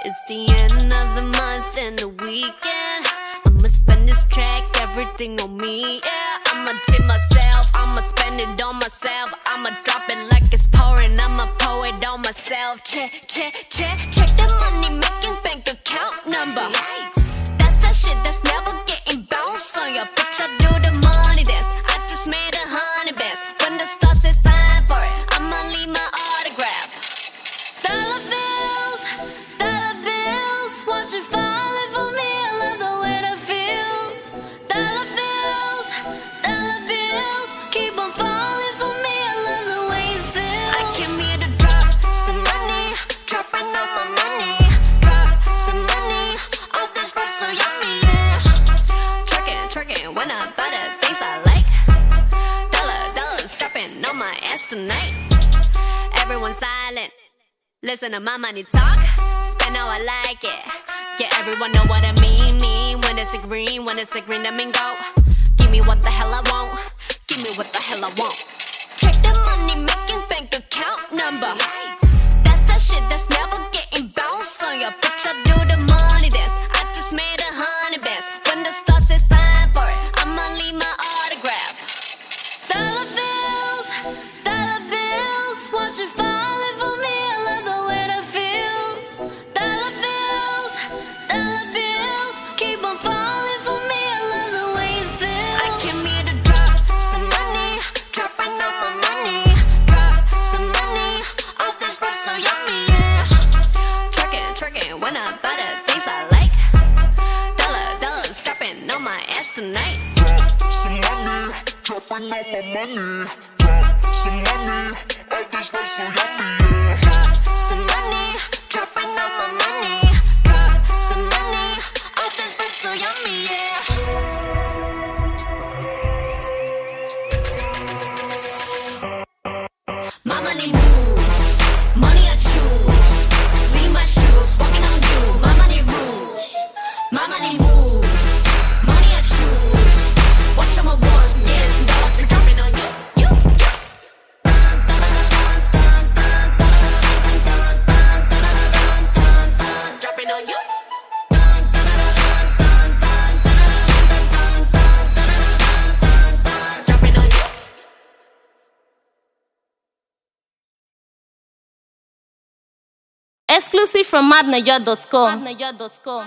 It's the end of the month and the weekend. I'ma spend this track, everything on me, yeah. I'ma tip myself, I'ma spend it on myself. I'ma drop it like it's pouring, I'ma pour it on myself. Check the money making bank account number. That's that shit that's never getting bounced on your bitch. I do the money dance, I just made 100 bands. When the stars say sign for it, I'ma leave my autograph. Dollar bills, watch it falling for me. I love the way that feels. Dollar bills, keep on falling for me. I love the way it feels. I came here to drop some money, dropping all my money. Drop some money, all this stuff so yummy, yeah. Twerking when I buy the things I like. Dollars dropping on my ass tonight. Everyone silent, listen to my money talk. Spend how I like it. Yeah, everyone know what I mean. When it's a green, that mean go. Give me what the hell I want. Give me what the hell I want. Check the money making bank account number. That's that shit that's never getting bounced on your bitch. I do the money dance, I just made 100 bands. When the stars say sign for it, I'ma leave my autograph. Dollar bills, watch it falling for me. I love the way that feels. Dollar bills, keep on falling for me. I love the way it feels. I came here to drop some money, dropping all my money. Drop some money, all this stuff so yummy, yeah. Twerking when I buy the things I like. Dollars dropping on my ass tonight. Drop some money, dropping all my money. Drop some money, all this stuff so yummy, yeah. Drop some money, dropping all my money. Drop some money, all this stuff so yummy, yeah. My money moves, money I choose. Sleeve my shoes, walking on you. My money rules, my money moves, money I choose. Watch all my wars, years and dollars be dropping on you. Dropping on you. Dropping on you. Exclusive from madnaja.com.